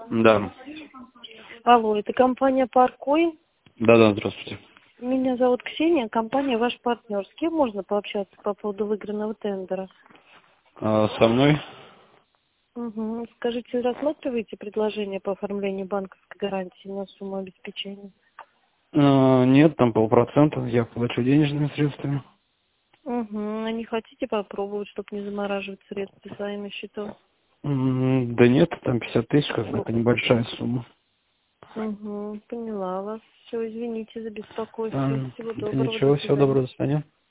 Да. Алло, это компания «Паркой». Да, здравствуйте. Меня зовут Ксения, компания «Ваш партнер». С кем можно пообщаться по поводу выигранного тендера? Со мной? Угу. Скажите, рассматриваете предложение по оформлению банковской гарантии на сумму обеспечения? Нет, там 0,5%, я плачу денежными средствами. Угу. А не хотите попробовать, чтобы не замораживать средства своими счетами? Да нет, там 50 тысяч, какая-то небольшая сумма. Угу. Поняла вас. Все, извините за беспокойство. Всего Да доброго, до ничего, всего свидания. доброго, до свидания.